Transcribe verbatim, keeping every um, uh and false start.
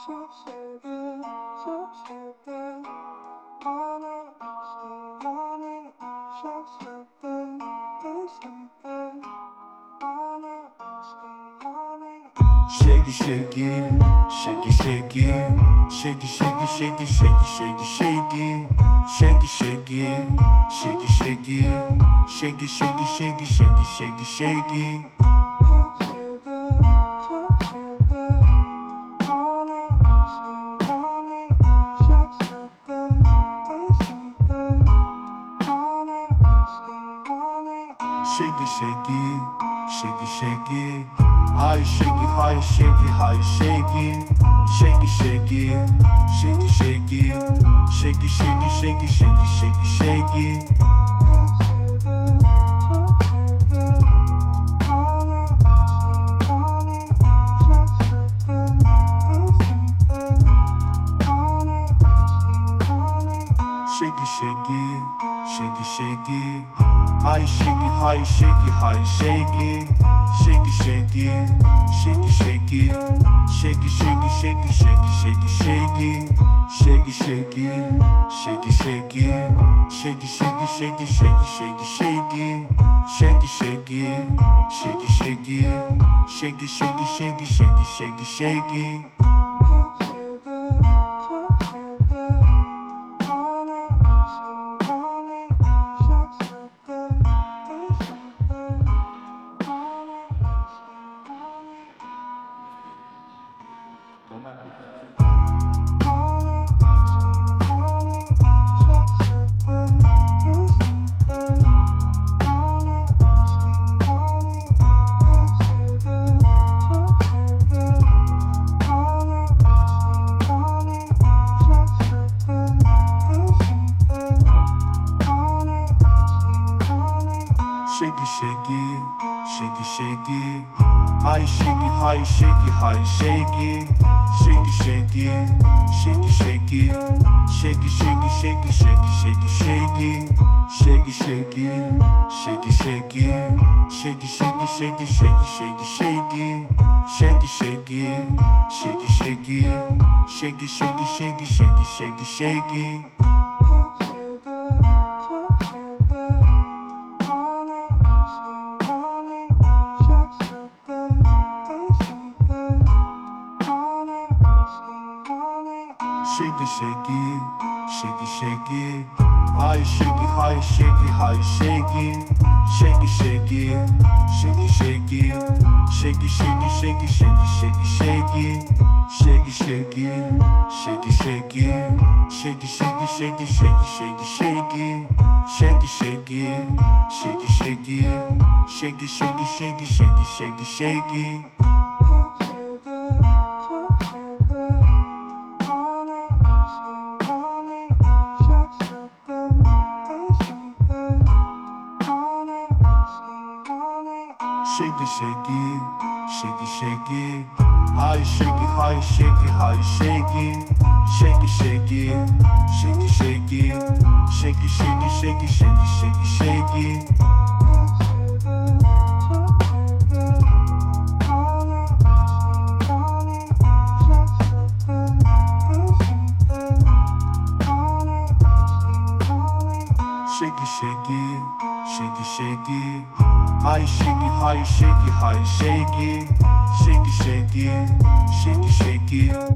Shake it, shake it, shake it, shake it, shake it, shake it, shake it, shake it, shake it, shake it, shake it, shake it, shake it, shake it, shake it, shake it, shake it, shake it, shake it. Shake it, shake it, shake it, shake it. High shake it, high shake it, high shake it. Shake it, shake it, shake it, shake it. Shake it, shake it, shake it, shake it, shake it, shake it. Shake it, shake it, shake it, shake it. High shake it, high shake it, high shake it. Shake it, shake it, shake it, shake it. Shake it, shake it, shake it, shake it, shake it, shake it. Shake it, shake it, shake it, shake it. Shake it, shake it, shake it, shake it, shake it, shake it. Shake it, shake it, shake it, shake it. Shake it, shake it, shake it, shake it, shake it, shake it. Shake it, shake it, shake it, shake it. High shake it, high shake it, high shake it. Shake it, shake it, shake it, shake it. Shake it, shake it, shake it, shake it, shake it, shake it. Shake it, shake it, shake it, shake it. Shake it, shake it, shake it, shake it, shake it, shake it. Shake it, shake it, shake it, shake it. Shake it, shake it, shake it, shake it, shake it, shake it. Shake it, shake it, shake it, shake it. High shake it, high shake it, high shake it. Shake it, shake it, shake it, shake it. Shake it, shake it, shake it, shake it, shake it, shake it. Shake it, shake it, shake it, shake it. Shake it, shake it, shake it, shake it, shake it, shake it. Shake it, shake it, shake it, shake it. Shake it, shake it, shake it, shake it, shake it, shake it. Shake it, shake it, shake it, shake it. High shake it, high shake it, high shake it. Shake it, shake it, shake it, shake it. Shake it, shake it, shake it, shake it, shake it, shake it. Shake it, shake it, shake it, shake it. High shake it, high shake it, high shake it. Shake it, shake it, shake it, shake it.